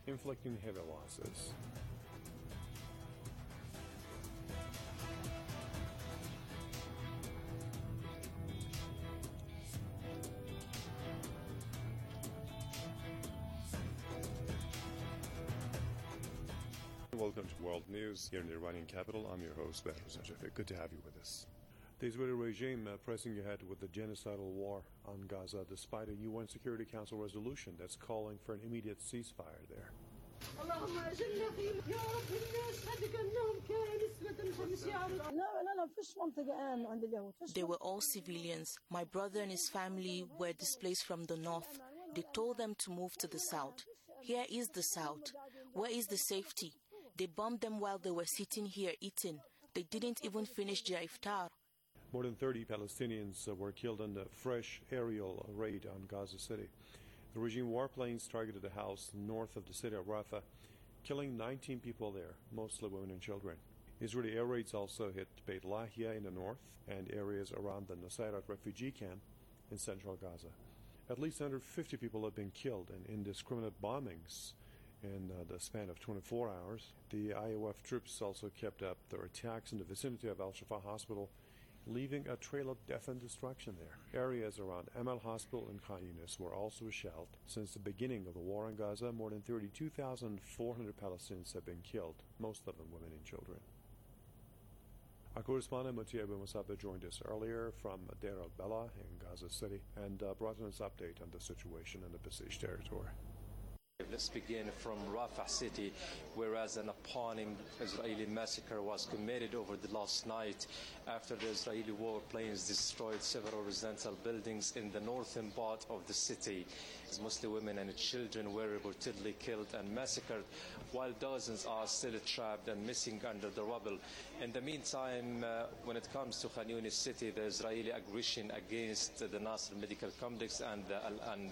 inflicting heavy losses. Welcome to World News here in the Iranian capital. I'm your host, Behrouz Najafi. Good to have you with us. The Israeli regime pressing ahead with the genocidal war on Gaza despite a UN Security Council resolution that's calling for an immediate ceasefire there. They were all civilians. My brother and his family were displaced from the north. They told them to move to the south. Here is the south. Where is the safety? They bombed them while they were sitting here eating. They didn't even finish their iftar. More than 30 Palestinians were killed in a fresh aerial raid on Gaza City. The regime warplanes targeted a house north of the city of Rafah, killing 19 people there, mostly women and children. Israeli air raids also hit Beit Lahia in the north and areas around the Nusayrat refugee camp in central Gaza. At least 150 people have been killed in indiscriminate bombings in the span of 24 hours. The IOF troops also kept up their attacks in the vicinity of Al-Shifa Hospital, leaving a trail of death and destruction there. Areas around Amal Hospital and Khan Yunis were also shelled. Since the beginning of the war in Gaza, more than 32,400 Palestinians have been killed, most of them women and children. Our correspondent Mutiya Abu Musab joined us earlier from Deir al-Balah in Gaza City and brought us an update on the situation in the besieged territory. Let's begin from Rafah city, whereas an appalling Israeli massacre was committed over the last night after the Israeli warplanes destroyed several residential buildings in the northern part of the city. Mostly women and children were reportedly killed and massacred, while dozens are still trapped and missing under the rubble. In the meantime, when it comes to Khan Yunis city, the Israeli aggression against the Nasser Medical Complex and the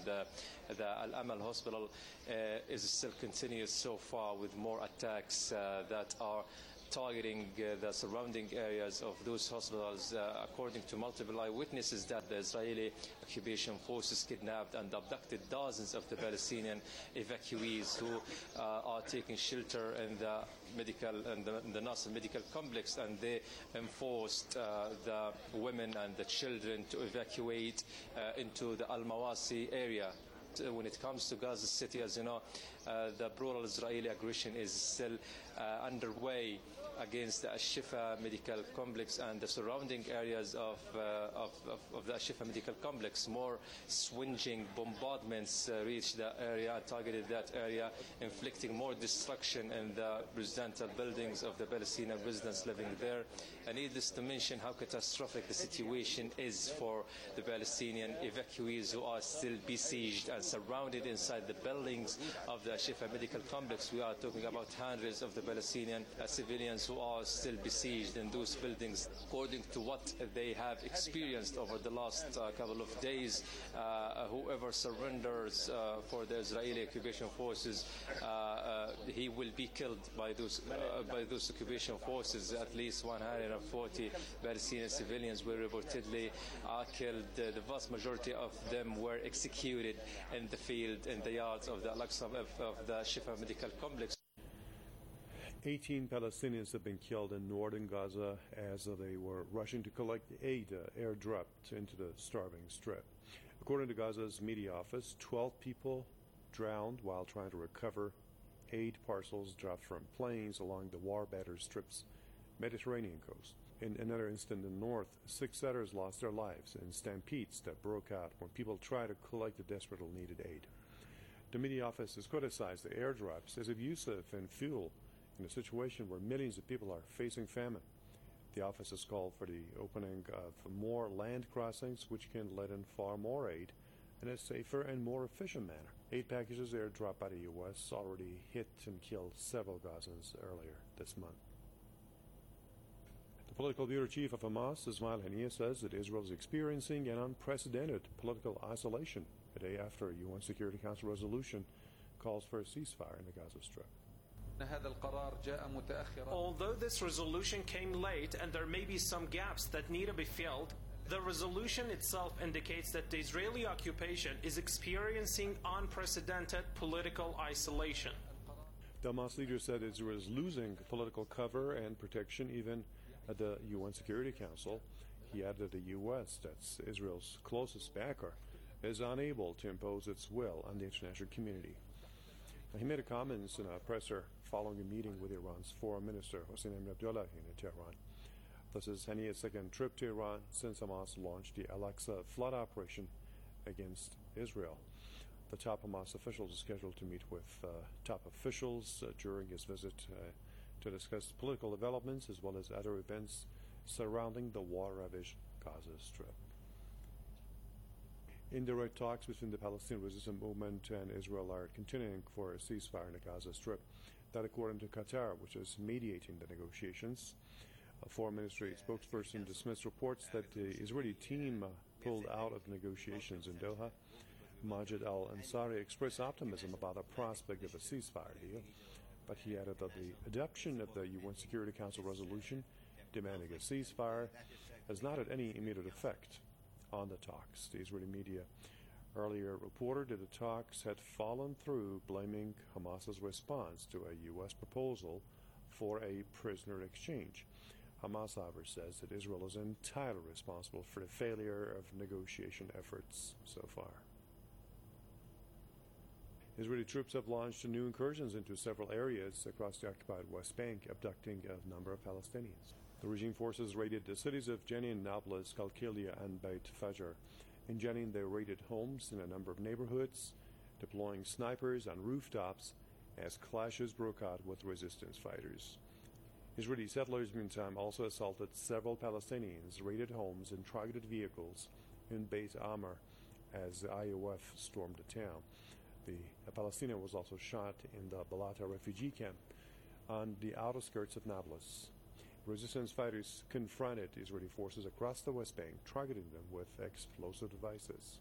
Al-Amal Hospital is still continuous so far, with more attacks that are targeting the surrounding areas of those hospitals. According to multiple eyewitnesses, that the Israeli occupation forces kidnapped and abducted dozens of the Palestinian evacuees who are taking shelter in the Nasser Medical Complex, and they enforced the women and the children to evacuate into the Al-Mawasi area. When it comes to Gaza City, as you know, the brutal Israeli aggression is still underway against the Al-Shifa Medical Complex and the surrounding areas of the Al-Shifa Medical Complex. More swinging bombardments reached the area, targeted that area, inflicting more destruction in the residential buildings of the Palestinian residents living there. And needless to mention how catastrophic the situation is for the Palestinian evacuees who are still besieged and surrounded inside the buildings of the Al-Shifa Medical Complex. We are talking about hundreds of the Palestinian civilians who are still besieged in those buildings. According to what they have experienced over the last couple of days, whoever surrenders for the Israeli occupation forces, he will be killed by those occupation forces. At least 140 Palestinian civilians were reportedly killed. The vast majority of them were executed in the field, in the yards of the Al-Aqsa, of the Shifa Medical Complex. 18 Palestinians have been killed in northern Gaza as they were rushing to collect aid airdropped into the starving strip. According to Gaza's media office, 12 people drowned while trying to recover aid parcels dropped from planes along the war-battered strip's Mediterranean coast. In another incident in the north, 6 settlers lost their lives in stampedes that broke out when people tried to collect the desperately needed aid. The media office has criticized the airdrops as abusive and fuel in a situation where millions of people are facing famine. The office has called for the opening of more land crossings, which can let in far more aid in a safer and more efficient manner. Aid packages airdropped by the U.S. already hit and killed several Gazans earlier this month. The political bureau chief of Hamas, Ismail Haniyeh, says that Israel is experiencing an unprecedented political isolation a day after a UN Security Council resolution calls for a ceasefire in the Gaza Strip. Although this resolution came late and there may be some gaps that need to be filled, the resolution itself indicates that the Israeli occupation is experiencing unprecedented political isolation. The Hamas leader said Israel is losing political cover and protection even at the UN Security Council. He added the U.S., that's Israel's closest backer, is unable to impose its will on the international community. He made a comments in a presser following a meeting with Iran's foreign minister, Hossein Amir-Abdollahian, in Tehran. This is Hania's second trip to Iran since Hamas launched the Al-Aqsa flood operation against Israel. The top Hamas official is scheduled to meet with top officials during his visit to discuss political developments as well as other events surrounding the war-ravaged Gaza Strip. Indirect talks between the Palestinian resistance movement and Israel are continuing for a ceasefire in the Gaza Strip. That according to Qatar, which is mediating the negotiations. A foreign ministry spokesperson dismissed reports that the Israeli team pulled out of negotiations in Doha. Majid al-Ansari expressed optimism about the prospect of a ceasefire deal, but he added that the adoption of the UN Security Council resolution demanding a ceasefire has not had any immediate effect on the talks. The Israeli media earlier reported that the talks had fallen through, blaming Hamas's response to a U.S. proposal for a prisoner exchange. Hamas, however, says that Israel is entirely responsible for the failure of negotiation efforts so far. Israeli troops have launched new incursions into several areas across the occupied West Bank, abducting a number of Palestinians. The regime forces raided the cities of Jenin, Nablus, Qalqilia, and Beit Fajr. In Jenin, they raided homes in a number of neighborhoods, deploying snipers on rooftops as clashes broke out with resistance fighters. Israeli settlers, meantime, also assaulted several Palestinians, raided homes, and targeted vehicles in Beit Amr as the IOF stormed the town. A Palestinian was also shot in the Balata refugee camp on the outer skirts of Nablus. Resistance fighters confronted Israeli forces across the West Bank, targeting them with explosive devices.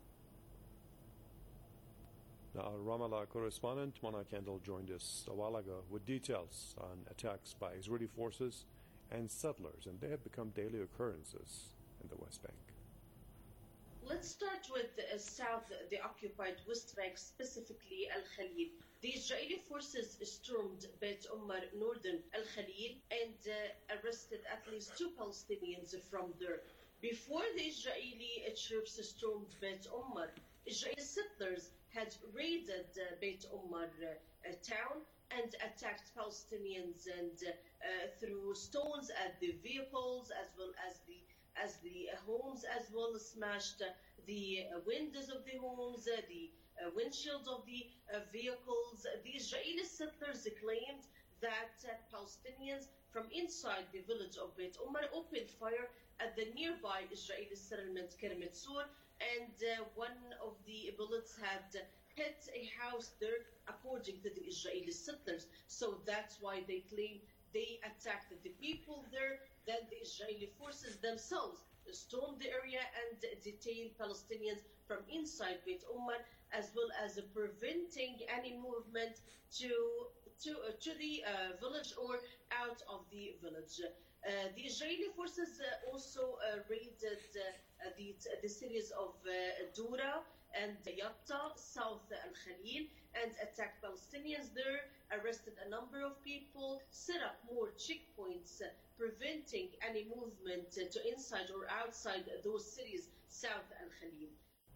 Now, our Ramallah correspondent Mona Kendall joined us a while ago with details on attacks by Israeli forces and settlers, and they have become daily occurrences in the West Bank. Let's start with the occupied West Bank, specifically Al-Khalil. The Israeli forces stormed Beit Umar, northern Al-Khalil, and arrested at least 2 Palestinians from there. Before the Israeli troops stormed Beit Umar, Israeli settlers had raided Beit Umar town and attacked Palestinians and threw stones at the vehicles as well as the homes, as well as smashed the windows of the homes, the windshields of the vehicles. The Israeli settlers claimed that Palestinians from inside the village of Beit Umar opened fire at the nearby Israeli settlement Kermet Sur, and one of the bullets had hit a house there, according to the Israeli settlers. So that's why they claim they attacked the people there. Then the Israeli forces themselves stormed the area and detained Palestinians from inside Beit Umar, as well as preventing any movement to the village or out of the village. The Israeli forces also raided the cities of Dura and Yatta, South Al-Khalil, and attacked Palestinians there, arrested a number of people, set up more checkpoints, preventing any movement to inside or outside those cities, South Al-Khalil.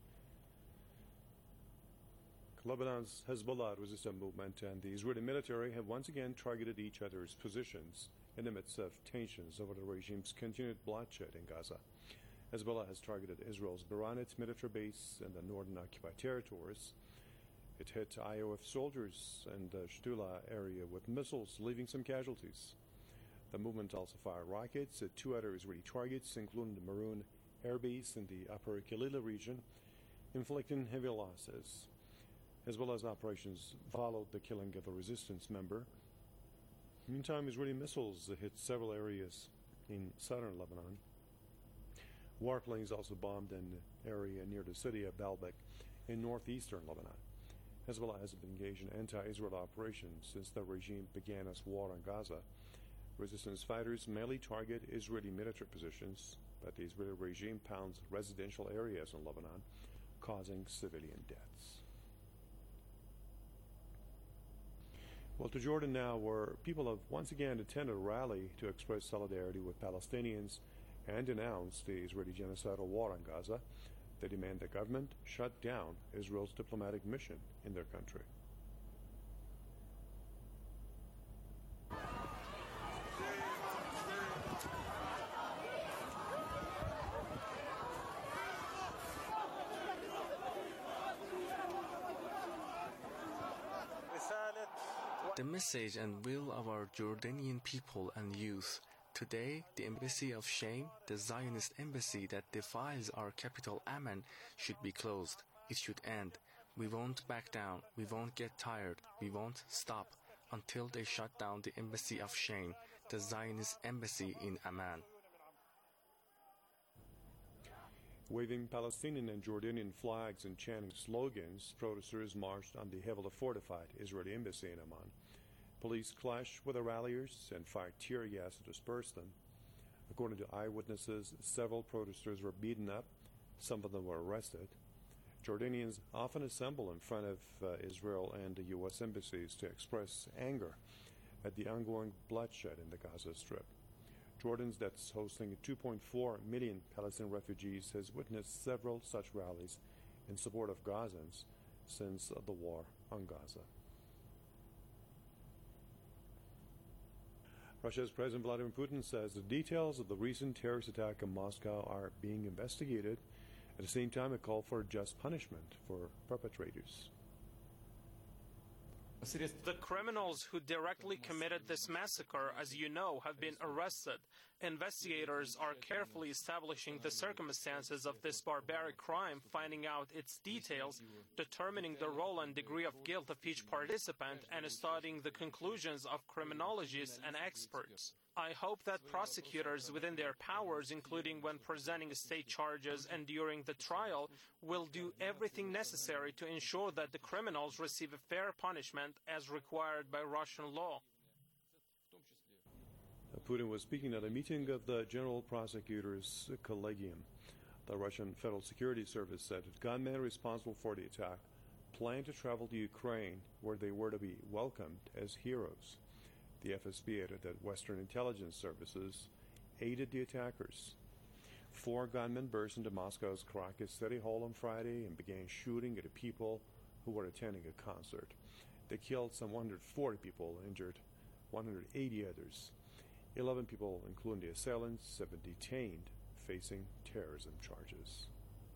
Lebanon's Hezbollah resistance movement and the Israeli military have once again targeted each other's positions in the midst of tensions over the regime's continued bloodshed in Gaza. Hezbollah has targeted Israel's Baranit military base in the northern occupied territories. It hit IOF soldiers in the Shtula area with missiles, leaving some casualties. The movement also fired rockets at 2 other Israeli targets, including the Maroon Air Base in the Upper Kilila region, inflicting heavy losses. Hezbollah's operations followed the killing of a resistance member. Meantime, Israeli missiles hit several areas in southern Lebanon. Warplanes also bombed an area near the city of Baalbek in northeastern Lebanon. Hezbollah has been engaged in anti-Israel operations since the regime began its war on Gaza. Resistance fighters mainly target Israeli military positions, but the Israeli regime pounds residential areas in Lebanon, causing civilian deaths. Well, to Jordan now, where people have once again attended a rally to express solidarity with Palestinians and denounce the Israeli genocidal war on Gaza. They demand the government shut down Israel's diplomatic mission in their country. The message and will of our Jordanian people and youth. Today, the Embassy of Shame, the Zionist embassy that defiles our capital Amman, should be closed. It should end. We won't back down. We won't get tired. We won't stop until they shut down the Embassy of Shame, the Zionist embassy in Amman. Waving Palestinian and Jordanian flags and chanting slogans, protesters marched on the heavily fortified Israeli embassy in Amman. Police clashed with the ralliers and fired tear gas to disperse them. According to eyewitnesses, several protesters were beaten up. Some of them were arrested. Jordanians often assemble in front of Israel and the U.S. embassies to express anger at the ongoing bloodshed in the Gaza Strip. Jordan, that's hosting 2.4 million Palestinian refugees, has witnessed several such rallies in support of Gazans since the war on Gaza. Russia's President Vladimir Putin says the details of the recent terrorist attack in Moscow are being investigated. At the same time, a call for just punishment for perpetrators. The criminals who directly committed this massacre, as you know, have been arrested. Investigators are carefully establishing the circumstances of this barbaric crime, finding out its details, determining the role and degree of guilt of each participant, and studying the conclusions of criminologists and experts. I hope that prosecutors within their powers, including when presenting state charges and during the trial, will do everything necessary to ensure that the criminals receive a fair punishment as required by Russian law. Putin was speaking at a meeting of the General Prosecutor's Collegium. The Russian Federal Security Service said that gunmen responsible for the attack planned to travel to Ukraine, where they were to be welcomed as heroes. The FSB added that Western intelligence services aided the attackers. 4 gunmen burst into Moscow's Karakas City Hall on Friday and began shooting at the people who were attending a concert. They killed some 140 people, injured 180 others. 11 people, including the assailants, have been detained, facing terrorism charges.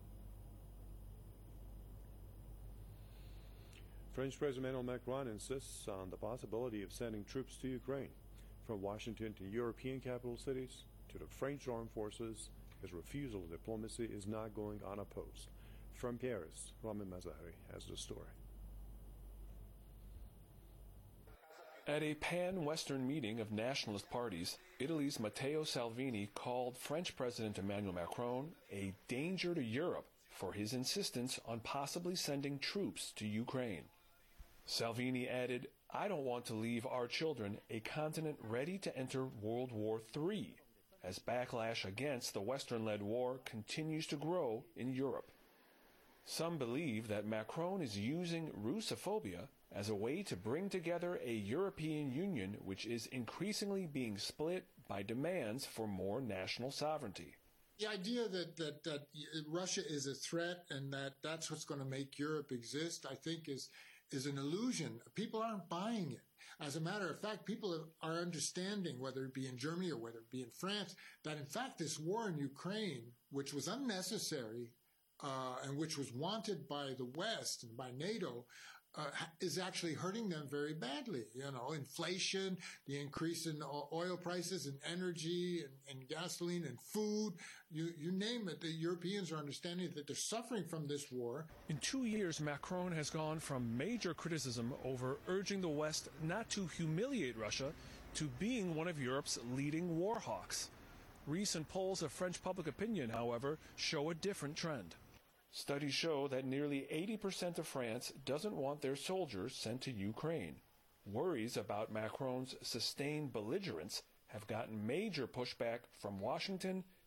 French President Emmanuel Macron insists on the possibility of sending troops to Ukraine. From Washington to European capital cities to the French armed forces, his refusal of diplomacy is not going unopposed. From Paris, Rami Mazari has the story. At a pan-Western meeting of nationalist parties, Italy's Matteo Salvini called French President Emmanuel Macron a danger to Europe for his insistence on possibly sending troops to Ukraine. Salvini added, "I don't want to leave our children a continent ready to enter World War III, as backlash against the Western-led war continues to grow in Europe." Some believe that Macron is using Russophobia as a way to bring together a European Union which is increasingly being split by demands for more national sovereignty. The idea that Russia is a threat and that's what's going to make Europe exist, I think, is an illusion. People aren't buying it. As a matter of fact, people are understanding, whether it be in Germany or whether it be in France, that in fact this war in Ukraine, which was unnecessary and which was wanted by the West and by NATO, is actually hurting them very badly. You know, inflation, the increase in oil prices and energy and gasoline and food, you name it. The Europeans are understanding that they're suffering from this war. In 2 years, Macron has gone from major criticism over urging the West not to humiliate Russia to being one of Europe's leading war hawks. Recent polls of French public opinion, however, show a different trend. Studies show that nearly 80% of France doesn't want their soldiers sent to Ukraine. Worries about Macron's sustained belligerence have gotten major pushback from Washington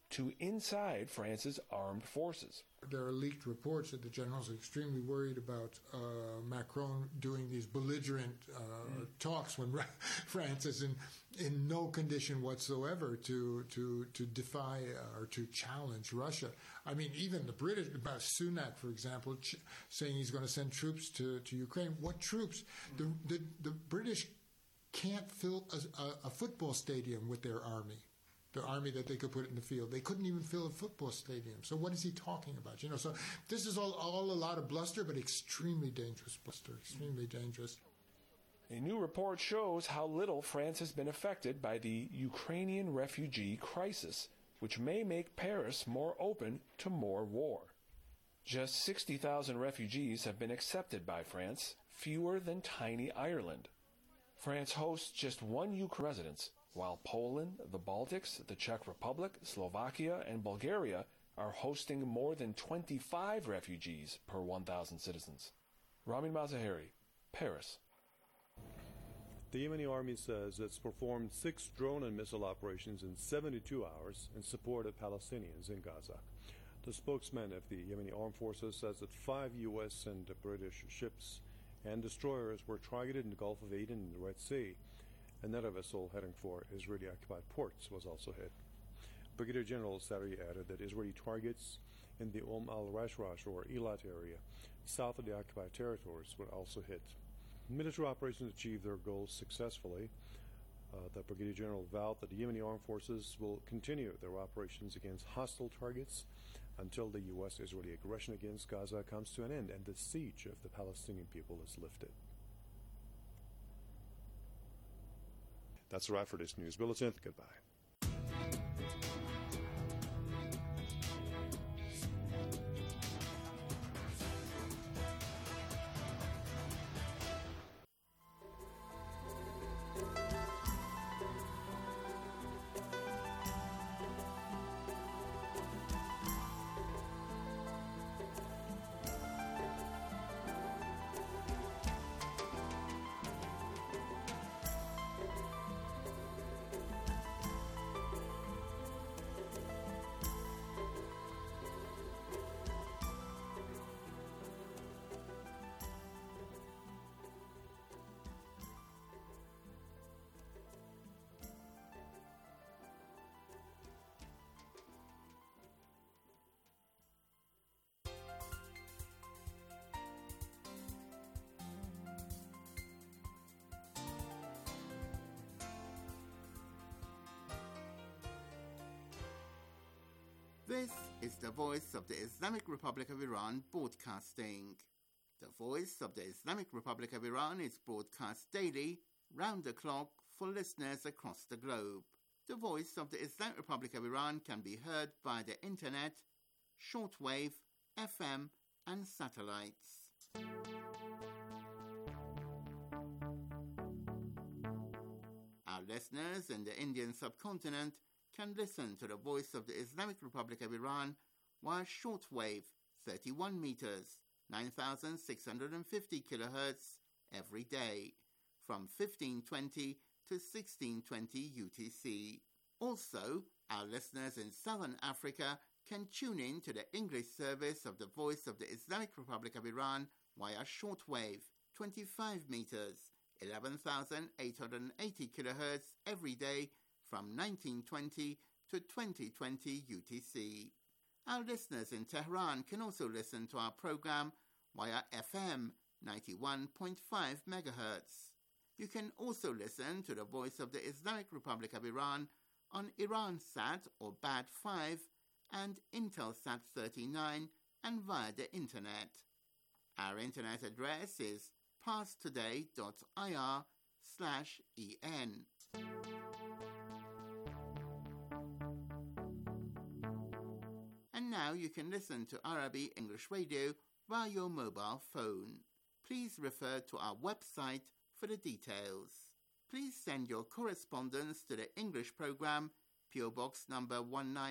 to inside France's armed forces. There are leaked reports that the generals are extremely worried about Macron doing these belligerent talks when France is in no condition whatsoever to defy or to challenge Russia. I mean, even the British, Sunak, for example, saying he's going to send troops to Ukraine. What troops? The British can't fill a football stadium with their army. The army that they could put in the field. They couldn't even fill a football stadium. So what is he talking about? So this is all a lot of bluster, but extremely dangerous bluster, extremely dangerous. A new report shows how little France has been affected by the Ukrainian refugee crisis, which may make Paris more open to more war. Just 60,000 refugees have been accepted by France, fewer than tiny Ireland. France hosts just one Ukrainian residence, while Poland, the Baltics, the Czech Republic, Slovakia, and Bulgaria are hosting more than 25 refugees per 1,000 citizens. Ramin Mazaheri, Paris. The Yemeni army says it's performed 6 drone and missile operations in 72 hours in support of Palestinians in Gaza. The spokesman of the Yemeni Armed Forces says that 5 U.S. and British ships and destroyers were targeted in the Gulf of Aden and the Red Sea. Another vessel heading for Israeli-occupied ports was also hit. Brigadier General Sari added that Israeli targets in the al-Rashrash or Eilat area, south of the occupied territories, were also hit. Military operations achieved their goals successfully. The Brigadier General vowed that the Yemeni Armed Forces will continue their operations against hostile targets until the U.S.-Israeli aggression against Gaza comes to an end and the siege of the Palestinian people is lifted. That's a wrap for this news bulletin. Goodbye. This is the Voice of the Islamic Republic of Iran broadcasting. The Voice of the Islamic Republic of Iran is broadcast daily, round the clock, for listeners across the globe. The Voice of the Islamic Republic of Iran can be heard via the internet, shortwave, FM, and satellites. Our listeners in the Indian subcontinent can listen to the Voice of the Islamic Republic of Iran via shortwave 31 meters, 9,650 kilohertz every day from 1520 to 1620 UTC. Also, our listeners in Southern Africa can tune in to the English service of the Voice of the Islamic Republic of Iran via shortwave 25 meters, 11,880 kilohertz every day from 1920 to 2020 UTC. Our listeners in Tehran can also listen to our program via FM 91.5 MHz. You can also listen to the Voice of the Islamic Republic of Iran on Iransat or BAD5 and Intelsat 39 and via the Internet. Our Internet address is parstoday.ir/en. And now you can listen to Arabic English Radio via your mobile phone. Please refer to our website for the details. Please send your correspondence to the English program, PO Box number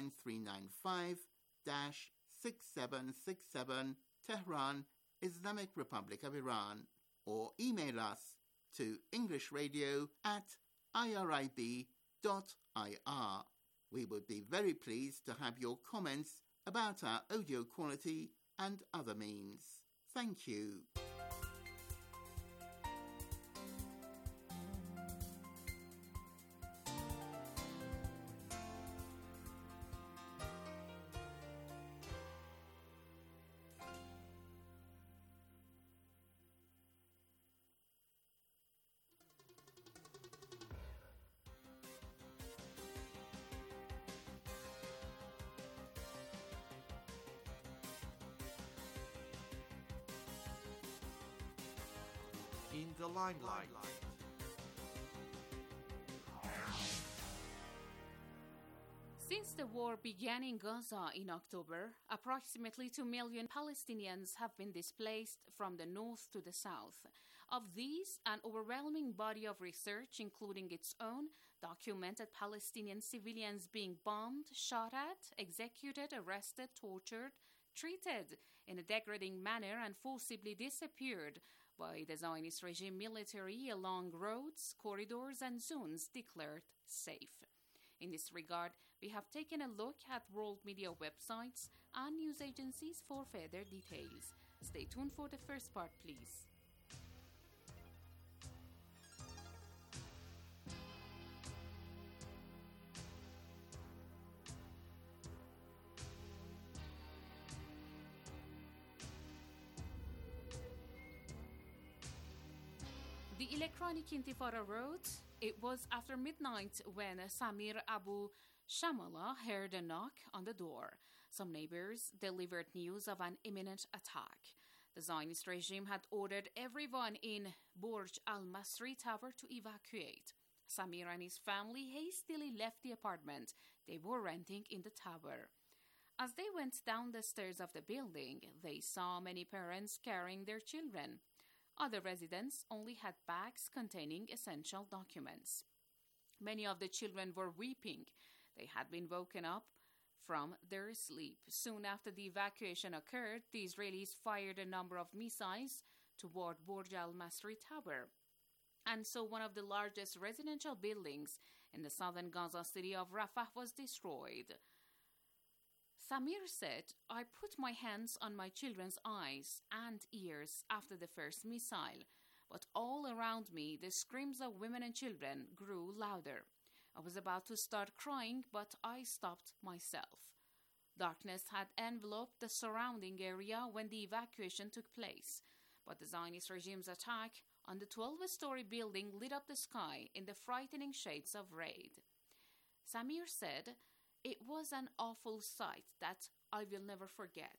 19395-6767, Tehran, Islamic Republic of Iran, or email us to englishradio@irib.ir. We would be very pleased to have your comments about our audio quality and other means. Thank you. In the limelight. Since the war began in Gaza in October, approximately 2 million Palestinians have been displaced from the north to the south. Of these, an overwhelming body of research, including its own, documented Palestinian civilians being bombed, shot at, executed, arrested, tortured, treated in a degrading manner, and forcibly disappeared by the Zionist regime military along roads, corridors, and zones declared safe. In this regard, we have taken a look at world media websites and news agencies for further details. Stay tuned for the first part, please. The Electronic Intifada wrote, it was after midnight when Samir Abu Shamala heard a knock on the door. Some neighbors delivered news of an imminent attack. The Zionist regime had ordered everyone in Burj al-Masri Tower to evacuate. Samir and his family hastily left the apartment they were renting in the tower. As they went down the stairs of the building, they saw many parents carrying their children. Other residents only had bags containing essential documents. Many of the children were weeping. They had been woken up from their sleep. Soon after the evacuation occurred, the Israelis fired a number of missiles toward Burj al-Masri Tower. And so one of the largest residential buildings in the southern Gaza city of Rafah was destroyed. Samir said, I put my hands on my children's eyes and ears after the first missile, but all around me the screams of women and children grew louder. I was about to start crying, but I stopped myself. Darkness had enveloped the surrounding area when the evacuation took place, but the Zionist regime's attack on the 12-story building lit up the sky in the frightening shades of red. Samir said, it was an awful sight that I will never forget.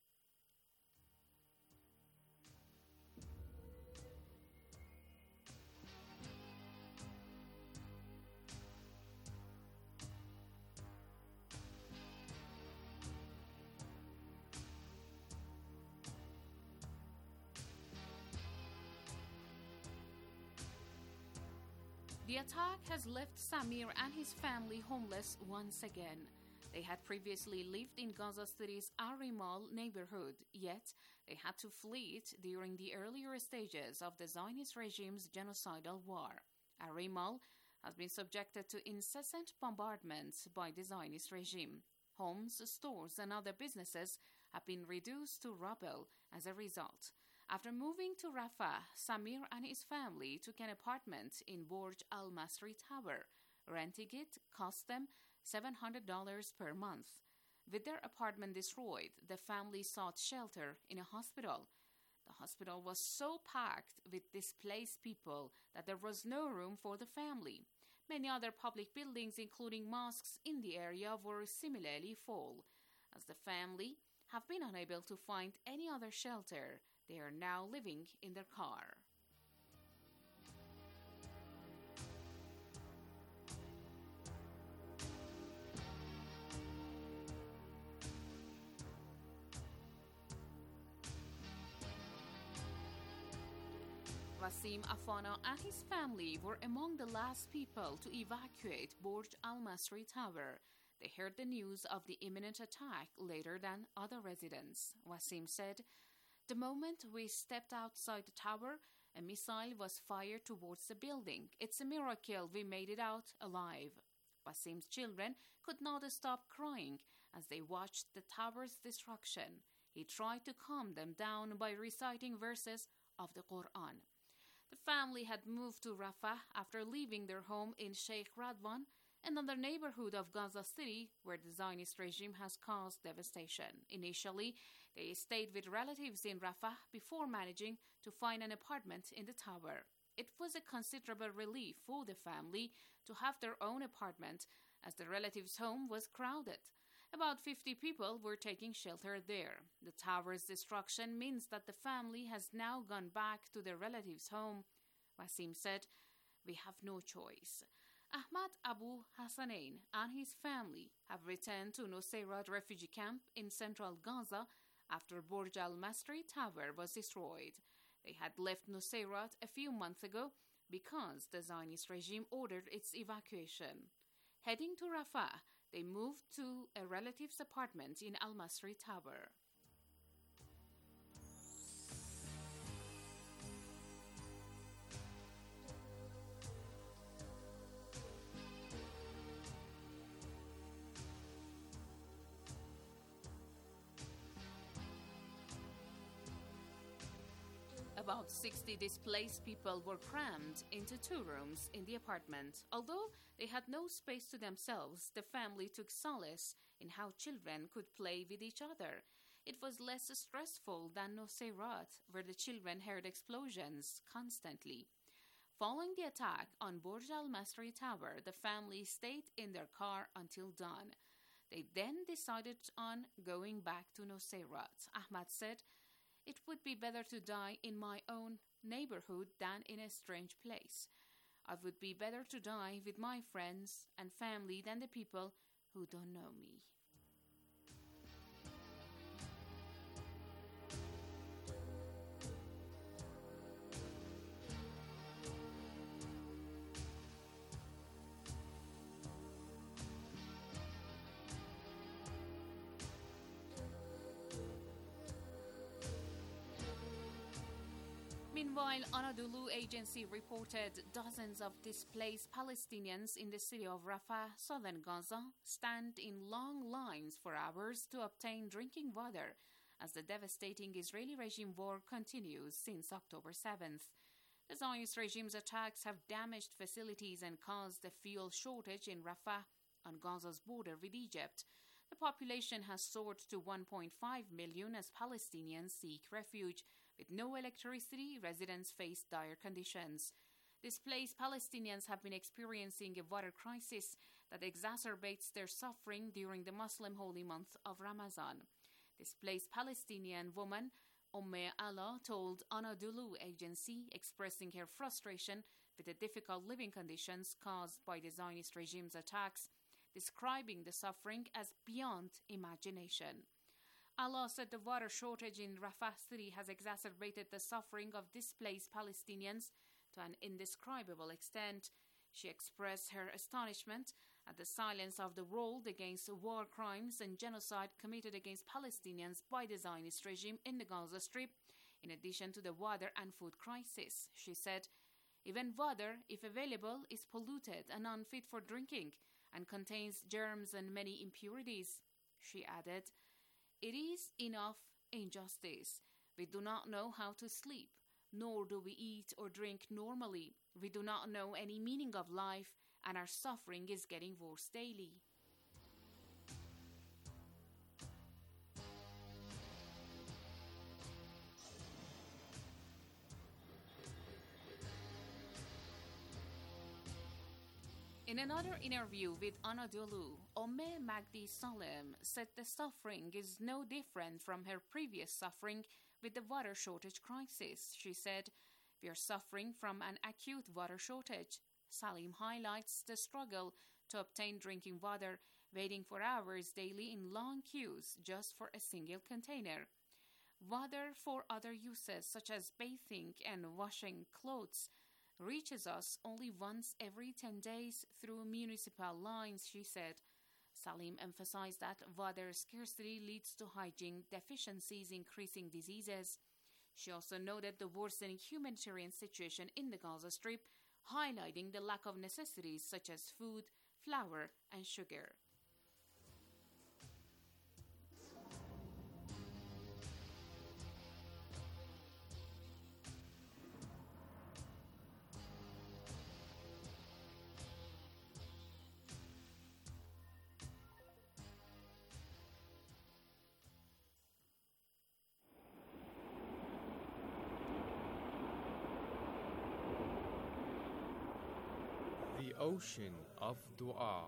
The attack has left Samir and his family homeless once again. They had previously lived in Gaza City's Arimal neighborhood, yet they had to flee it during the earlier stages of the Zionist regime's genocidal war. Arimal has been subjected to incessant bombardments by the Zionist regime. Homes, stores, and other businesses have been reduced to rubble as a result. After moving to Rafah, Samir and his family took an apartment in Burj al-Masri Tower. Renting it cost them $700 per month. With their apartment destroyed, the family sought shelter in a hospital. The hospital was so packed with displaced people that there was no room for the family. Many other public buildings, including mosques in the area, were similarly full. As the family have been unable to find any other shelter, they are now living in their car. Wasim Afana and his family were among the last people to evacuate Burj al-Masri Tower. They heard the news of the imminent attack later than other residents. Wasim said, the moment we stepped outside the tower, a missile was fired towards the building. It's a miracle we made it out alive. Wasim's children could not stop crying as they watched the tower's destruction. He tried to calm them down by reciting verses of the Quran. The family had moved to Rafah after leaving their home in Sheikh Radwan, another neighborhood of Gaza City where the Zionist regime has caused devastation. Initially, they stayed with relatives in Rafah before managing to find an apartment in the tower. It was a considerable relief for the family to have their own apartment as the relatives' home was crowded. About 50 people were taking shelter there. The tower's destruction means that the family has now gone back to their relatives' home. Wasim said, "We have no choice." Ahmad Abu Hassanain and his family have returned to Nusayrat refugee camp in central Gaza after Burj al-Masri tower was destroyed. They had left Nusayrat a few months ago because the Zionist regime ordered its evacuation. Heading to Rafah, they moved to a relative's apartment in Al-Masri Tower. About 60 displaced people were crammed into 2 rooms in the apartment. Although they had no space to themselves, the family took solace in how children could play with each other. It was less stressful than Nusayrat, where the children heard explosions constantly. Following the attack on Burj al-Masri Tower, the family stayed in their car until dawn. They then decided on going back to Nusayrat. Ahmad said, "It would be better to die in my own neighborhood than in a strange place. I would be better to die with my friends and family than the people who don't know me." Meanwhile, Anadolu Agency reported dozens of displaced Palestinians in the city of Rafah, southern Gaza, stand in long lines for hours to obtain drinking water as the devastating Israeli regime war continues since October 7th. The Zionist regime's attacks have damaged facilities and caused a fuel shortage in Rafah on Gaza's border with Egypt. The population has soared to 1.5 million as Palestinians seek refuge. With no electricity, residents face dire conditions. Displaced Palestinians have been experiencing a water crisis that exacerbates their suffering during the Muslim holy month of Ramadan. Displaced Palestinian woman Allah told Anadolu Agency, expressing her frustration with the difficult living conditions caused by the Zionist regime's attacks, describing the suffering as beyond imagination. Allah said the water shortage in Rafah city has exacerbated the suffering of displaced Palestinians to an indescribable extent. She expressed her astonishment at the silence of the world against war crimes and genocide committed against Palestinians by the Zionist regime in the Gaza Strip, in addition to the water and food crisis. She said, "Even water, if available, is polluted and unfit for drinking and contains germs and many impurities." She added, "It is enough injustice. We do not know how to sleep, nor do we eat or drink normally. We do not know any meaning of life, and our suffering is getting worse daily." In another interview with Anadolu, Magdi Salem said the suffering is no different from her previous suffering with the water shortage crisis. She said, "We are suffering from an acute water shortage." Salim highlights the struggle to obtain drinking water, waiting for hours daily in long queues just for a single container. Water for other uses, such as bathing and washing clothes, reaches us only once every 10 days through municipal lines, she said. Salim emphasized that water scarcity leads to hygiene deficiencies, increasing diseases. She also noted the worsening humanitarian situation in the Gaza Strip, highlighting the lack of necessities such as food, flour, and sugar. The ocean of dua.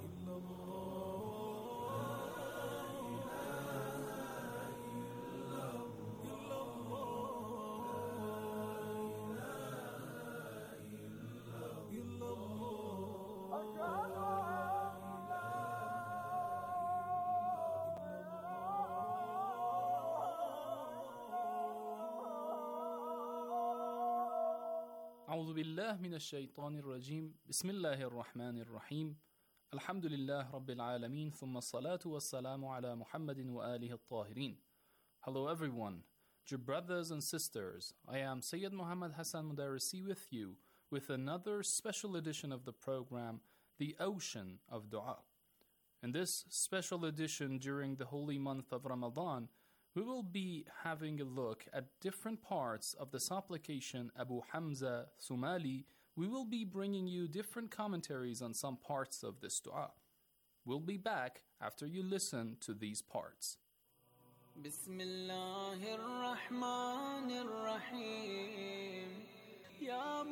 أعوذ بالله من الشيطان الرجيم بسم الله الرحمن الرحيم الحمد لله رب العالمين ثم الصلاة والسلام على محمد وآله الطاهرين. Hello everyone, dear brothers and sisters, I am Sayyid Muhammad Hassan Mudarisi with you with another special edition of the program The Ocean of Dua. In this special edition during the holy month of Ramadan, we will be having a look at different parts of the supplication Abu Hamza Thumali. We will be bringing you different commentaries on some parts of this dua. We'll be back after you listen to these parts. Bismillahir Rahmanir Rahim. Ya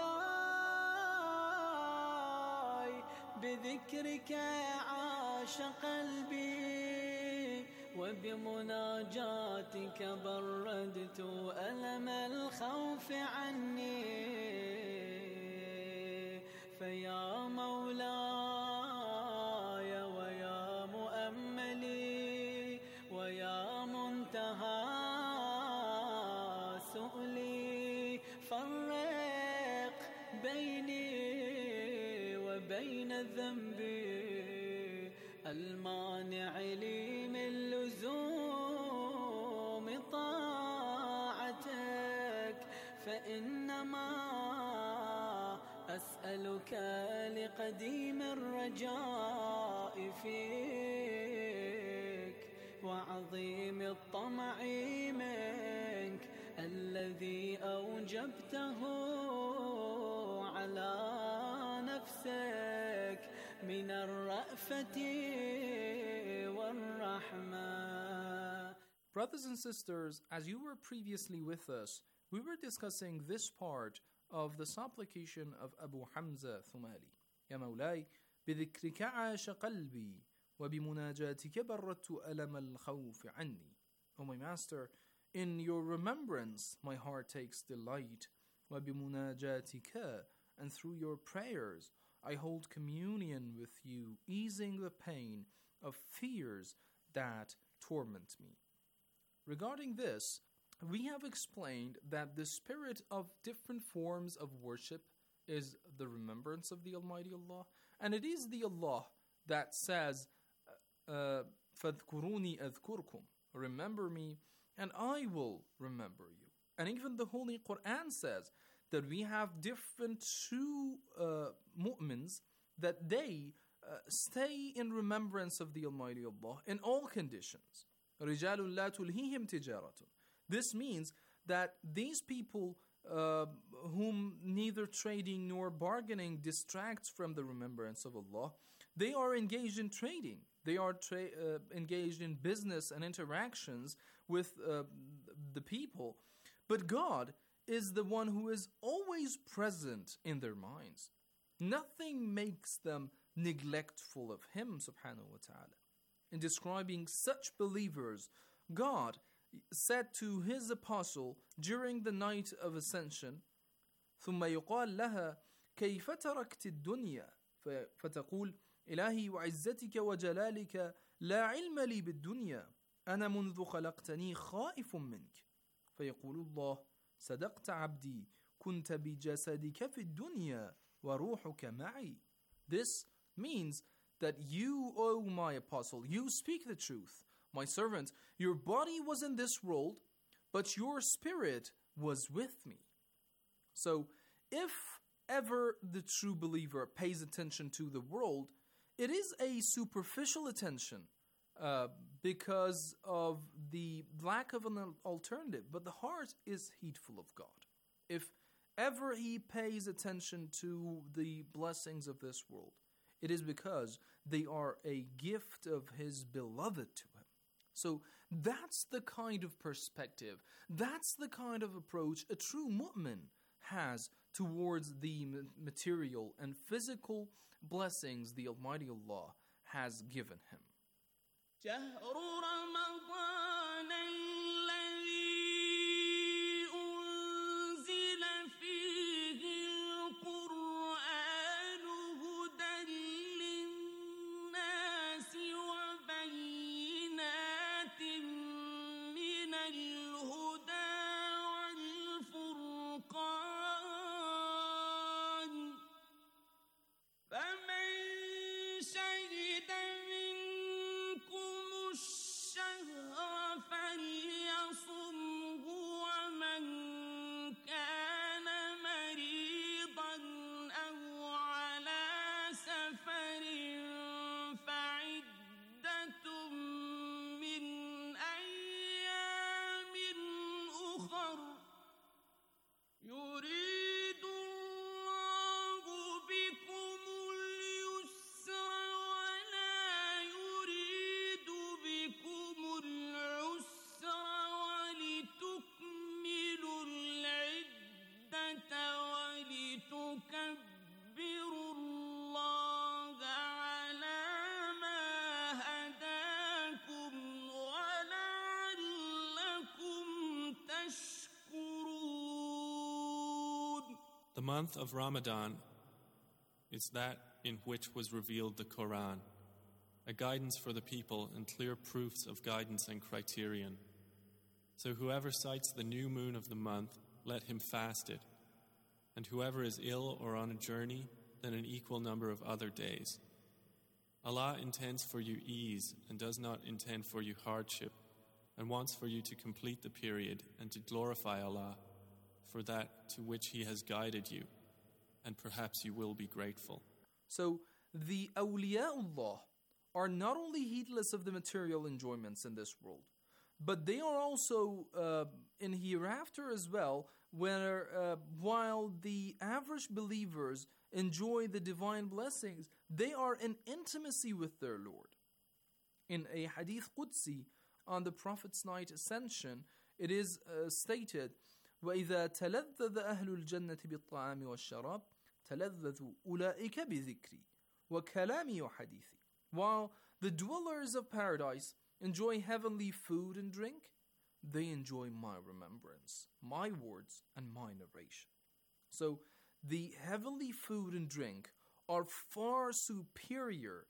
Mawlai, bidhikrika aasha qalbi. وبمناجاتك بردت ألم الخوف عني فيا مولاي ويا مؤملي ويا منتهى سؤلي فرق بيني وبين الذنب المانع لي من لزوم طاعتك فإنما أسألك لقديم الرجاء فيك وعظيم الطمع منك الذي أوجبته على نفسك من الرأفة والرحمة. Brothers and sisters, as you were previously with us, we were discussing this part of the supplication of Abu Hamza Thumali. يا مولاي بذكرك عاش قلبي وبمناجاتك بردت ألم الخوف عني. O my master, in your remembrance my heart takes delight. وبمناجاتك, and through your prayers I hold communion with you, easing the pain of fears that torment me. Regarding this, we have explained that the spirit of different forms of worship is the remembrance of the Almighty Allah, and it is the Allah that says, فَاذْكُرُونِي أَذْكُرْكُمْ, remember me and I will remember you. And even the Holy Quran says that we have different true mu'mins that they stay in remembrance of the Almighty Allah in all conditions. رِجَالٌ لَا تُلْهِهِمْ تِجَارَةٌ. This means that these people whom neither trading nor bargaining distracts from the remembrance of Allah, they are engaged in trading. They are engaged in business and interactions with the people. But God is the one who is always present in their minds. Nothing makes them neglectful of Him, subhanahu wa ta'ala. In describing such believers, God said to His apostle during the night of ascension, ثم يقال لها كيف تركت الدنيا فتقول إلهي وعزتك وجلالك لا علم لي بالدنيا أنا منذ خلقتني خائف منك فيقول الله صدقت عبدي كنت بجسدك في الدنيا وروحك معي. This means that you, O my apostle, you speak the truth. My servant, your body was in this world, but your spirit was with me. So, if ever the true believer pays attention to the world, it is a superficial attention because of the lack of an alternative, but the heart is heedful of God. If ever he pays attention to the blessings of this world, it is because they are a gift of his beloved to him. So that's the kind of perspective, that's the kind of approach a true mu'min has towards the material and physical blessings the Almighty Allah has given him. The month of Ramadan is that in which was revealed the Quran, a guidance for the people and clear proofs of guidance and criterion. So whoever sights the new moon of the month, let him fast it. And whoever is ill or on a journey, then an equal number of other days. Allah intends for you ease and does not intend for you hardship, and wants for you to complete the period and to glorify Allah for that to which He has guided you, and perhaps you will be grateful. So the awliyaullah are not only heedless of the material enjoyments in this world, but they are also in hereafter as well, where while the average believers enjoy the divine blessings, they are in intimacy with their Lord. In a hadith Qudsi on the Prophet's night ascension, it is stated, وَإِذَا تَلَذَّذَ أَهْلُ الْجَنَّةِ بِالطَّعَامِ وَالشَّرَابِ تَلَذَّذُ أُولَٰئِكَ بِذِكْرِي وَكَلَامِي وَحَدِيثِي. While the dwellers of paradise enjoy heavenly food and drink, they enjoy my remembrance, my words, and my narration. So the heavenly food and drink are far superior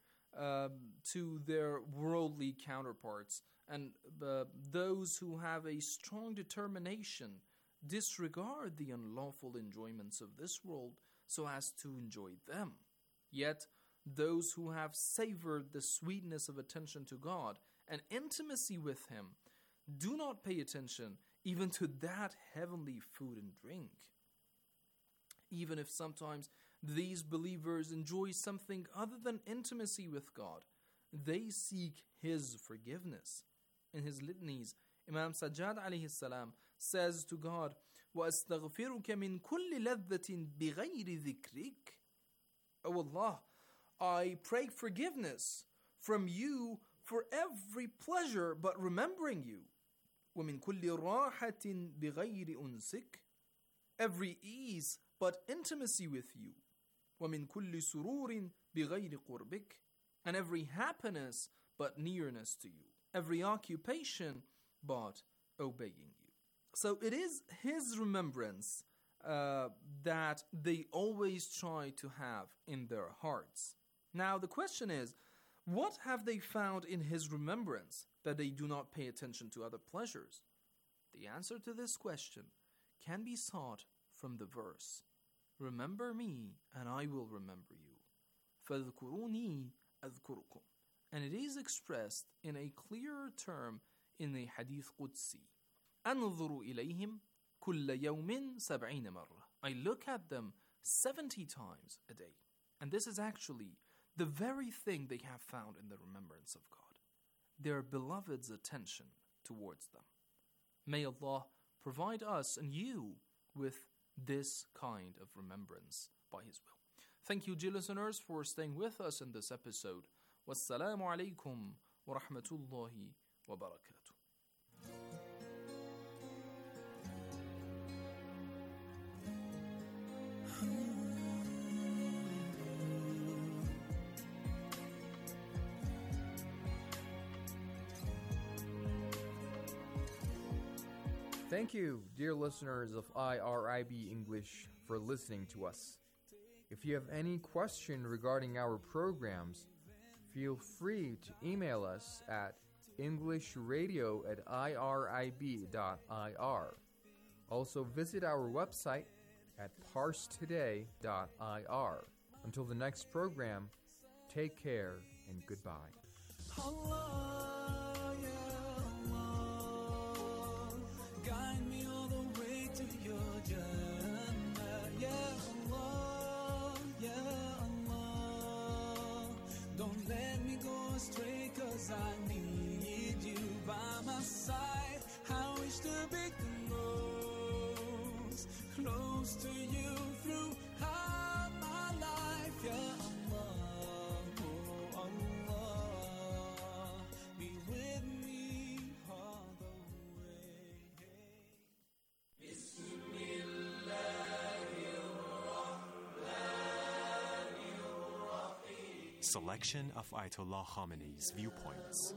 to their worldly counterparts, and those who have a strong determination disregard the unlawful enjoyments of this world so as to enjoy them. Yet those who have savored the sweetness of attention to God and intimacy with Him do not pay attention even to that heavenly food and drink. Even if sometimes these believers enjoy something other than intimacy with God, they seek His forgiveness. In his litanies, Imam Sajjad alayhi salam says to God, وَأَسْتَغْفِرُكَ مِنْ كُلِّ لَذَّةٍ بِغَيْرِ ذِكْرِكَ. O Allah, I pray forgiveness from you for every pleasure but remembering you. وَمِنْ كُلِّ رَاحَةٍ بِغَيْرِ أُنْسِكَ. Every ease but intimacy with you. وَمِنْ كُلِّ سُرُورٍ بِغَيْرِ قُرْبِكَ. And every happiness but nearness to you. Every occupation but obeying you. So it is His remembrance that they always try to have in their hearts. Now the question is, what have they found in His remembrance that they do not pay attention to other pleasures? The answer to this question can be sought from the verse, remember me and I will remember you. فَاذْكُرُونِي أَذْكُرُكُمْ. And it is expressed in a clearer term in the Hadith Qudsi. أَنْظُرُ إِلَيْهِمْ كُلَّ يَوْمٍ 70 مرة. I look at them 70 times a day. And this is actually the very thing they have found in the remembrance of God, their beloved's attention towards them. May Allah provide us and you with this kind of remembrance by His will. Thank you, dear listeners, for staying with us in this episode. Wassalamu alaikum wa rahmatullahi wa barakatuh. Thank you, dear listeners of IRIB English, for listening to us. If you have any question regarding our programs, feel free to email us at englishradio@irib.ir. Also visit our website at parstoday.ir. Until the next program, take care and goodbye. Guide me all the way to your Jannah, Ya Allah, Ya Allah. Don't let me go astray, 'cause I need you by my side. I wish to be close to you throughout my life, Ya Allah, oh Allah. Be with me all the way. Selection of Ayatollah Khamenei's viewpoints.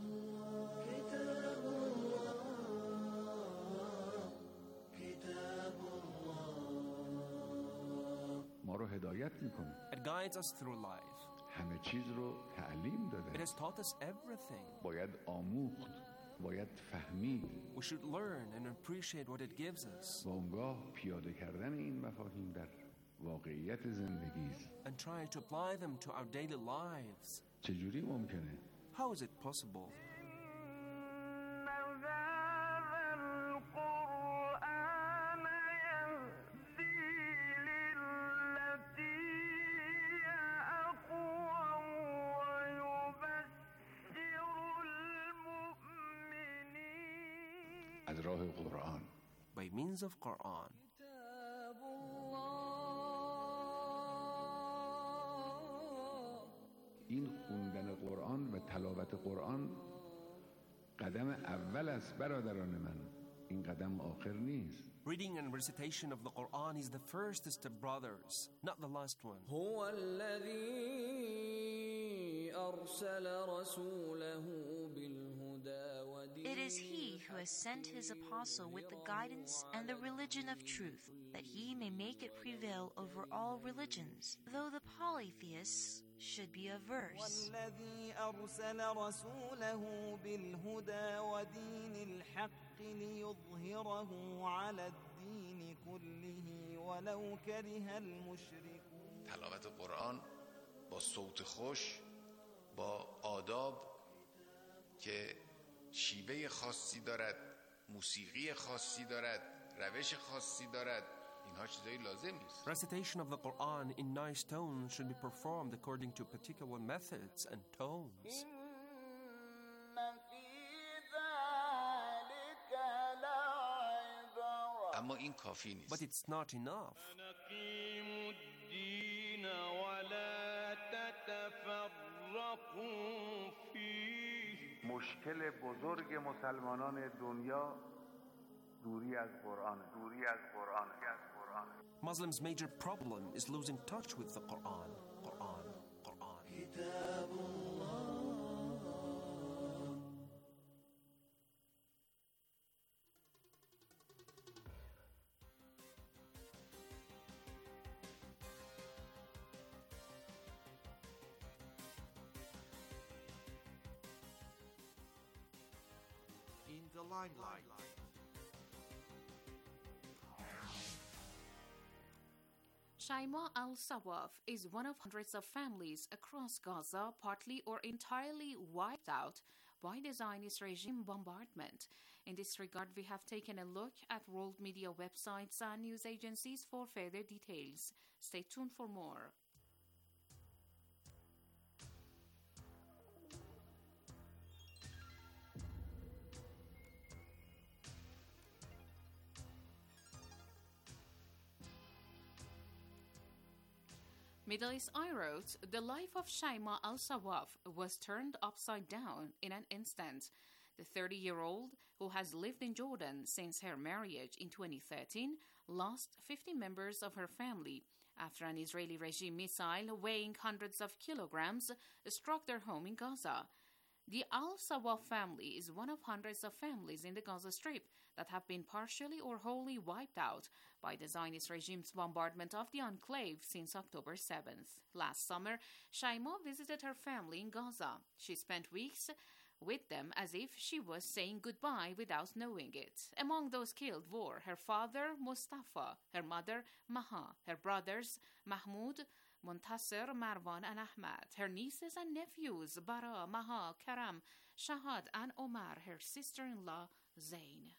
It guides us through life. همه چیز رو تعلیم داده. It has taught us everything. باید آموخت. باید فهمید. We should learn and appreciate what it gives us. و اونگاه پیاده کردن این مفاهیم در واقعیت زندگی است. And try to apply them to our daily lives. چجوری ممکنه؟ How is it possible? از راه قرآن. By means of Quran. این خوندن قرآن و تلاوت قرآن قدم اول است برادران من. این قدم آخر نیست. Reading and recitation of the Quran is the first step, brothers, not the last one. هو الذي أرسل رسوله بالهدى ودين. It is He who has sent His apostle with the guidance and the religion of truth, that He may make it prevail over all religions, though the polytheists should be averse. والذي أرسل رسوله بالهدى ودين الحق ليظهره على الدين كله ولو كره المشركون. تلاوت قرآن با صوت خوش، با آداب که شیوه خاصی دارد، موسیقی خاصی دارد، روش خاصی دارد، اینها چیزایی لازم نیست. Recitation of the Quran in nice tones should be performed according to particular methods and tones. اما این کافی نیست. But it's not enough. مشکل بزرگ مسلمانان دنیا دوری از قرآن. Muslims' major problem is losing touch with the Quran. In the limelight. Shaima al-Sawaf is one of hundreds of families across Gaza, partly or entirely wiped out by the Zionist regime bombardment. In this regard, we have taken a look at world media websites and news agencies for further details. Stay tuned for more. Middle East Eye wrote, the life of Shaima al-Sawaf was turned upside down in an instant. The 30-year-old, who has lived in Jordan since her marriage in 2013, lost 50 members of her family after an Israeli regime missile weighing hundreds of kilograms struck their home in Gaza. The al-Sawaf family is one of hundreds of families in the Gaza Strip that have been partially or wholly wiped out by the Zionist regime's bombardment of the enclave since October 7th. Last summer, Shaima visited her family in Gaza. She spent weeks with them as if she was saying goodbye without knowing it. Among those killed were her father, Mustafa, her mother, Maha, her brothers, Mahmoud, Muntasir, Marwan, and Ahmad, her nieces and nephews, Bara, Maha, Karam, Shahad, and Omar, her sister-in-law, Zain.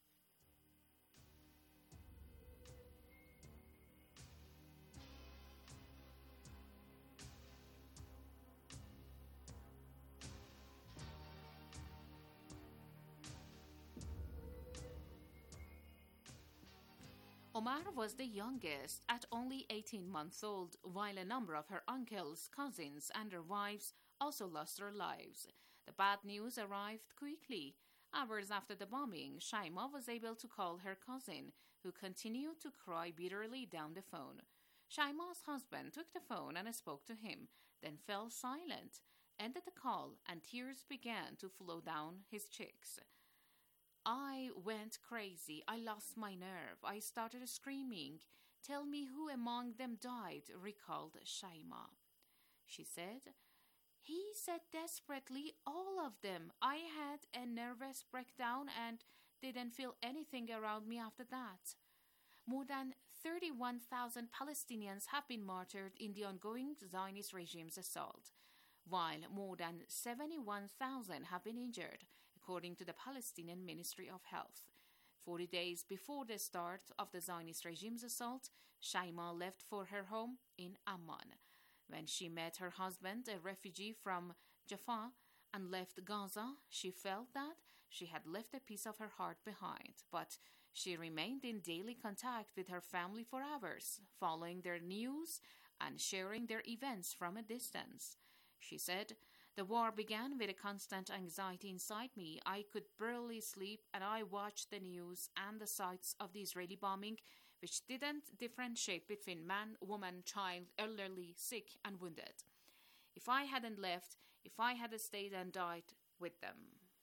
Omar was the youngest, at only 18 months old, while a number of her uncles, cousins, and their wives also lost their lives. The bad news arrived quickly. Hours after the bombing, Shaima was able to call her cousin, who continued to cry bitterly down the phone. Shaima's husband took the phone and spoke to him, then fell silent, ended the call, and tears began to flow down his cheeks. I went crazy. I lost my nerve. I started screaming. Tell me who among them died, recalled Shaima. She said, he said desperately, all of them. I had a nervous breakdown and didn't feel anything around me after that. More than 31,000 Palestinians have been martyred in the ongoing Zionist regime's assault, while more than 71,000 have been injured, according to the Palestinian Ministry of Health. 40 days before the start of the Zionist regime's assault, Shaima left for her home in Amman. When she met her husband, a refugee from Jaffa, and left Gaza, she felt that she had left a piece of her heart behind, but she remained in daily contact with her family for hours, following their news and sharing their events from a distance. She said, the war began with a constant anxiety inside me. I could barely sleep, and I watched the news and the sights of the Israeli bombing, which didn't differentiate between man, woman, child, elderly, sick, and wounded. If I hadn't left, if I had stayed and died with them.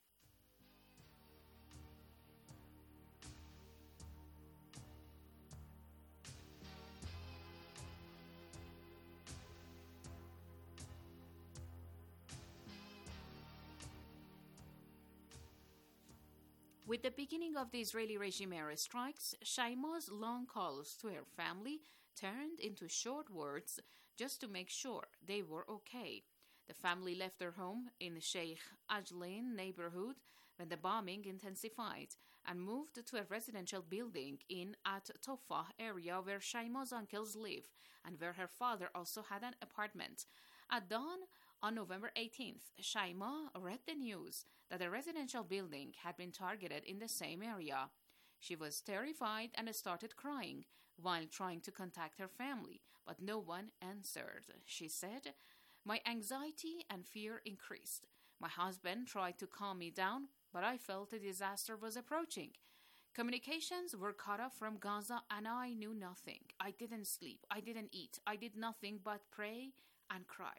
With the beginning of the Israeli regime airstrikes, Shaima's long calls to her family turned into short words just to make sure they were okay. The family left their home in the Sheikh Ajlan neighborhood when the bombing intensified and moved to a residential building in At Tofa area where Shaima's uncles live and where her father also had an apartment. At dawn, on November 18th, Shaima read the news that a residential building had been targeted in the same area. She was terrified and started crying while trying to contact her family, but no one answered. She said, my anxiety and fear increased. My husband tried to calm me down, but I felt a disaster was approaching. Communications were cut off from Gaza and I knew nothing. I didn't sleep. I didn't eat. I did nothing but pray and cry.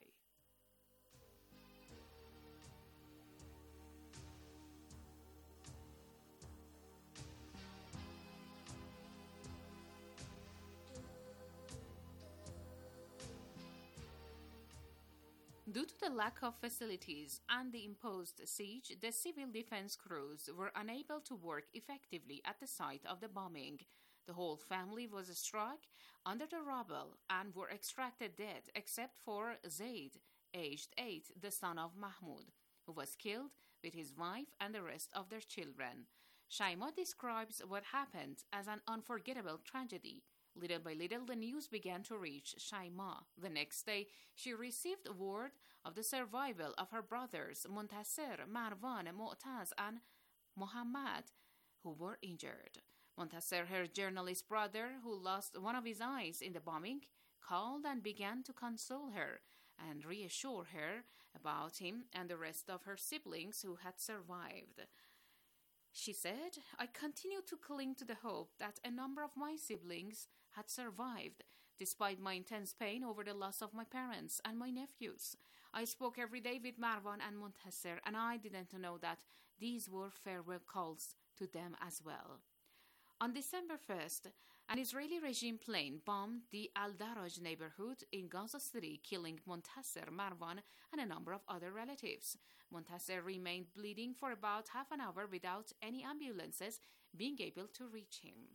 Due to the lack of facilities and the imposed siege, the civil defense crews were unable to work effectively at the site of the bombing. The whole family was struck under the rubble and were extracted dead, except for Zaid, aged 8, the son of Mahmoud, who was killed with his wife and the rest of their children. Shaima describes what happened as an unforgettable tragedy. Little by little, the news began to reach Shaima. The next day, she received word of the survival of her brothers Montasser, Marwan, Mu'taz, and Muhammad, who were injured. Montasser, her journalist brother, who lost one of his eyes in the bombing, called and began to console her and reassure her about him and the rest of her siblings who had survived. She said, "I continue to cling to the hope that a number of my siblings had survived, despite my intense pain over the loss of my parents and my nephews. I spoke every day with Marwan and Montasser, and I didn't know that these were farewell calls to them as well." On December 1st, an Israeli regime plane bombed the Al-Daraj neighborhood in Gaza City, killing Montasser, Marwan, and a number of other relatives. Montasser remained bleeding for about half an hour without any ambulances being able to reach him.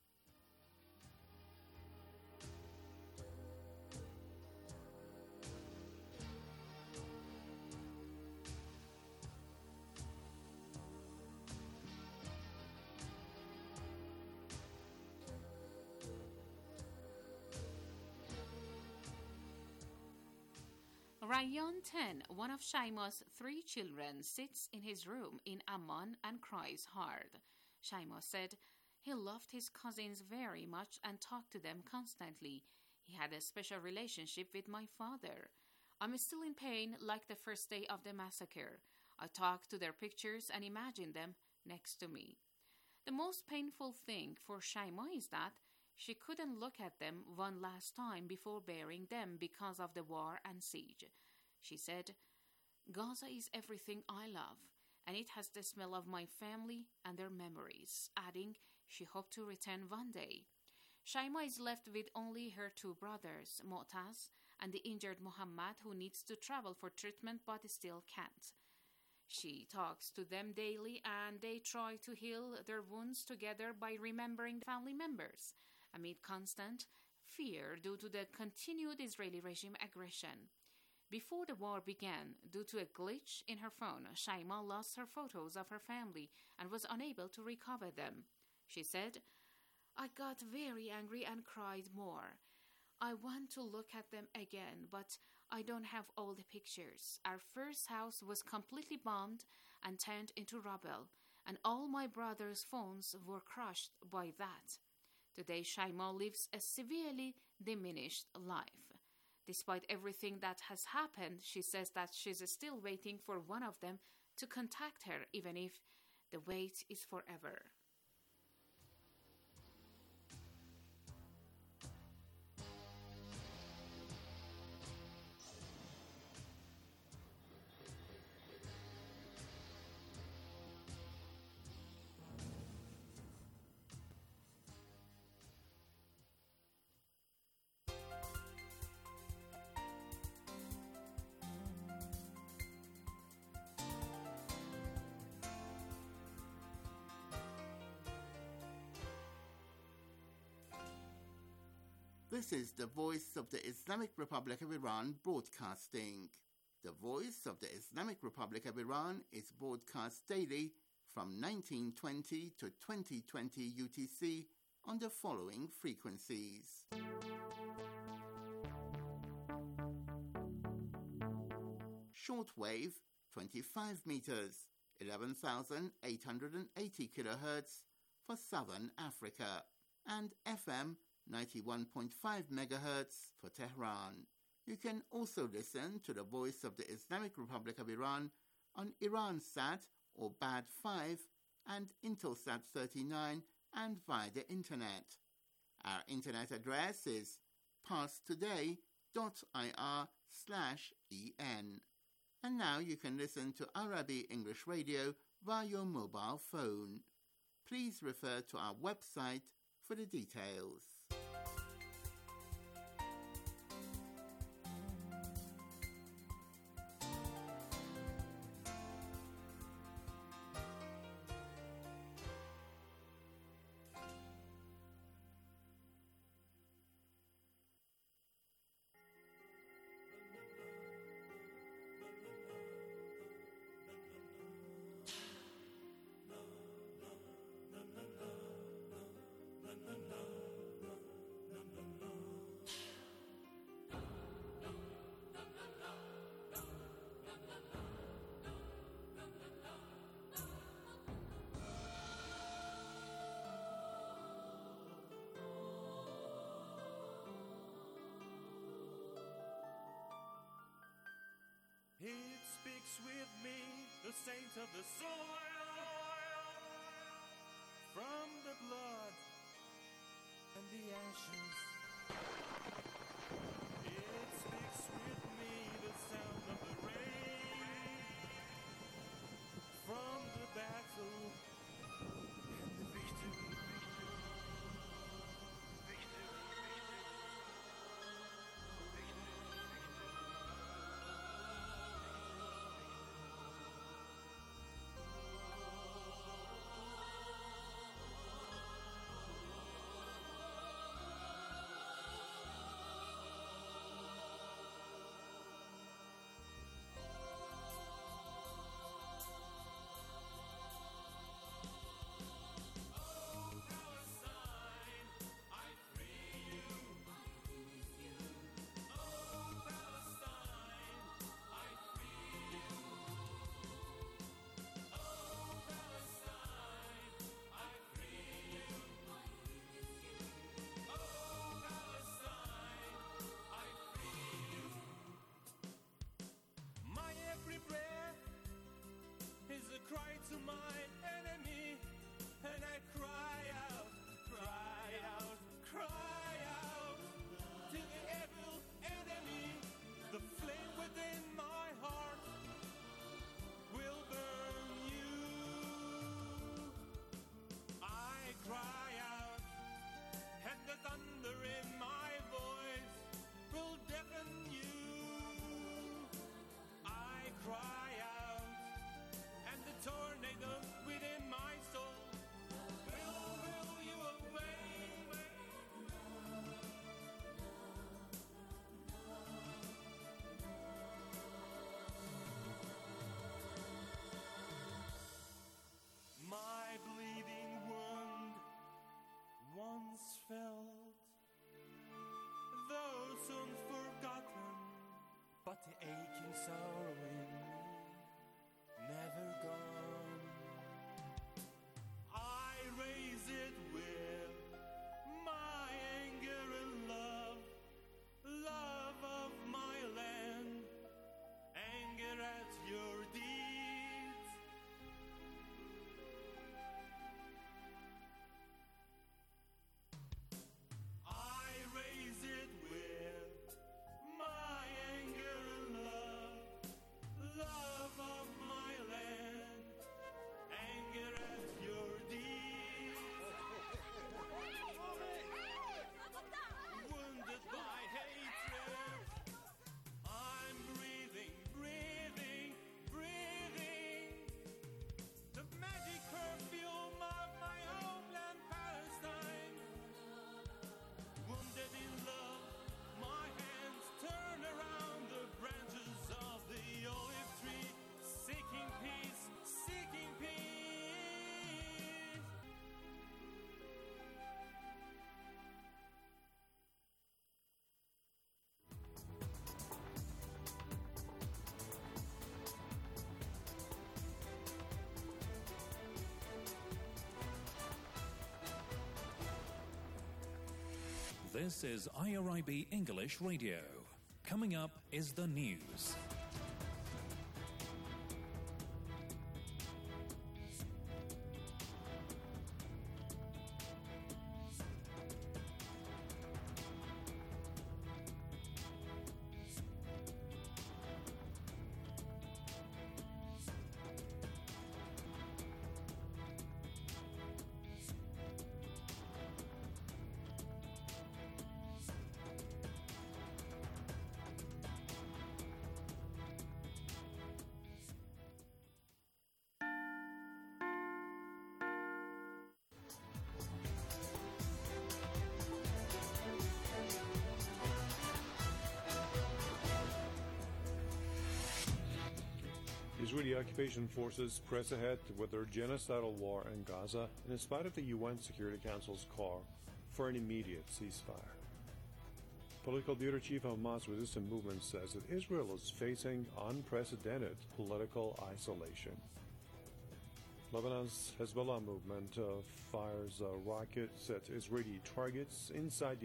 Rayyan 10, one of Shaima's 3 children, sits in his room in Amman and cries hard. Shaima said he loved his cousins very much and talked to them constantly. He had a special relationship with my father. I'm still in pain like the first day of the massacre. I talk to their pictures and imagine them next to me. The most painful thing for Shaima is that she couldn't look at them one last time before burying them because of the war and siege. She said, "Gaza is everything I love, and it has the smell of my family and their memories," adding she hoped to return one day. Shaima is left with only her 2 brothers, Mu'taz and the injured Muhammad, who needs to travel for treatment but still can't. She talks to them daily, and they try to heal their wounds together by remembering family members, amid constant fear due to the continued Israeli regime aggression. Before the war began, due to a glitch in her phone, Shaima lost her photos of her family and was unable to recover them. She said, "I got very angry and cried more. I want to look at them again, but I don't have all the pictures. Our first house was completely bombed and turned into rubble, and all my brothers' phones were crushed by that." Today, Shaima lives a severely diminished life. Despite everything that has happened, she says that she's still waiting for one of them to contact her, even if the wait is forever. This is the Voice of the Islamic Republic of Iran broadcasting. The Voice of the Islamic Republic of Iran is broadcast daily from 1920 to 2020 UTC on the following frequencies. Shortwave 25 meters, 11,880 kilohertz for Southern Africa, and FM 91.5 megahertz for Tehran. You can also listen to the Voice of the Islamic Republic of Iran on Iransat or BAD 5 and Intelsat 39 and via the internet. Our internet address is parstoday.ir/en. And now you can listen to Arabi English Radio via your mobile phone. Please refer to our website for the details. with me, the saints of the soil, from the blood and the ashes. It speaks with me, the sound of the rain, from the battle and the victory. Cry to my enemy, and I cry out, cry out, cry out to the evil enemy. The flame within my heart will burn you. I cry out, and the thunder in my voice will deafen you. I cry out, and the tornado within my soul will you away. My bleeding wound once felt, though soon forgotten, but the aching sorrowing never gone. I raise it with my anger and love, love of my land, anger at your deeds. I raise it with my anger and love, love of my land, anger at your deeds. Wounded by hatred, I'm breathing, breathing, breathing the magic perfume of my homeland Palestine. Wounded in love, my hands turn around the branches of the olive tree, seeking peace, seeking peace. This is IRIB English Radio. Coming up is the news. Israeli occupation forces press ahead with their genocidal war in Gaza in spite of the UN Security Council's call for an immediate ceasefire. Political Bureau Chief of Hamas resistance movement says that Israel is facing unprecedented political isolation. Lebanon's Hezbollah movement fires rockets at Israeli targets inside the